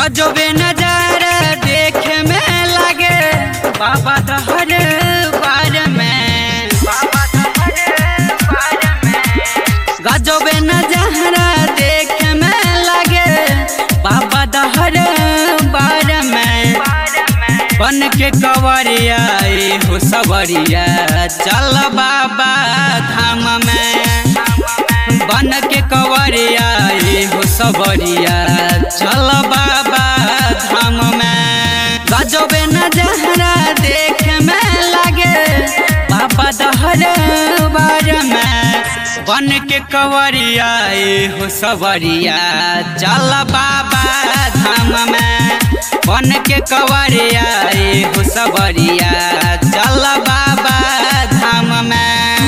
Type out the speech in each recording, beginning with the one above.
गजबे नजारा देखे में लगे बाबा दहर बार में, गजबे नजारा देखे में लगे बाबा दहर बार में। बन के कवरिया हो सवरिया चल बाबा धाम में, बन के कवरिया हो सवरिया चल बाबा धाम में। गजबे नजारा देख में लगे बाबा दहर बार में। बन के कवरिया हो सवरिया चल बाबा धाम में, बन के कवरिया हो सवरिया चल बाबा धाम में।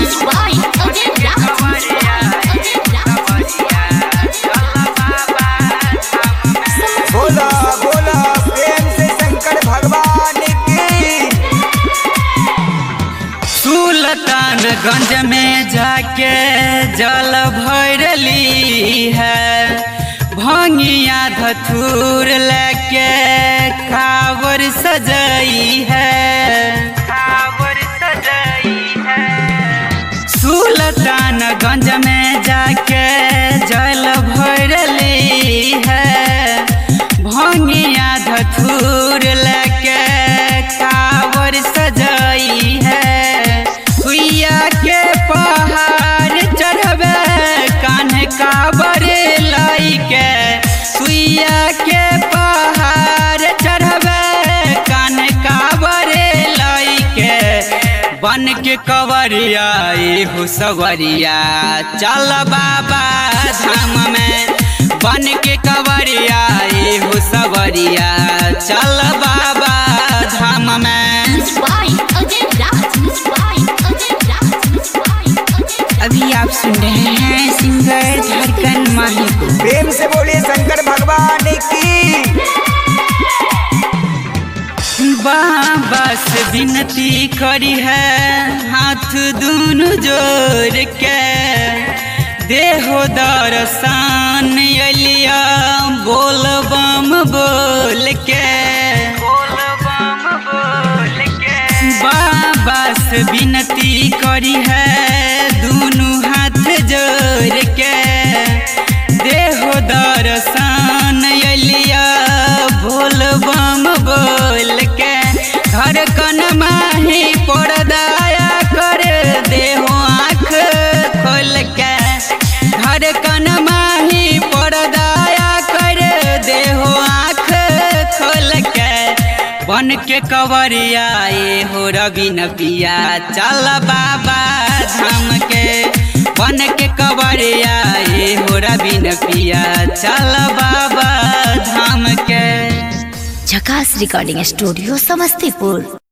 बोला बोला प्रेम से शंकर भगवान की। सुल्तानगंज में जाके जल भरली है, भंगिया धतूर लेके कावर सजाई है, कावर सजाई है। सुल्तानगंज में जाके जल भरली है, भंगिया धतूर लेके कावर सजाई है। सुइया के पहाड़ चढ़बे कान्हे कावर लाई के, सुइया के पहाड़ चढ़बे कान्हे कावर लाई के। बन के कवरिया हो सवरिया चल बाबा धाम में, बन के कवरिया हो सवरिया चल बाबा धाम में। अभी आप सुन रहे हैं सिंगर धड़कन माही को। प्रेम से बोलिए शंकर भगवान की। बाबा से विनती करी है हाथ दोनों जोड़ के, देहो दर्शन अलिया बोल बम बोल के, बोल बम बोल के। बाबा से विनती करी है दोनों हाथ जोड़ के, देहो दर्शन अलिया बोल बम बोल के। धड़कन माही पड़दाया कर देहो आँख खोल के, धड़कन माही पड़दाया कर देहो आँख खोल के। बन के कवरिया हो रवि नबिया चल बाबा धाम के, बन के कवरिया हो रवि नबिया चल बाबा धाम के। झकास रिकॉर्डिंग स्टूडियो समस्तीपुर।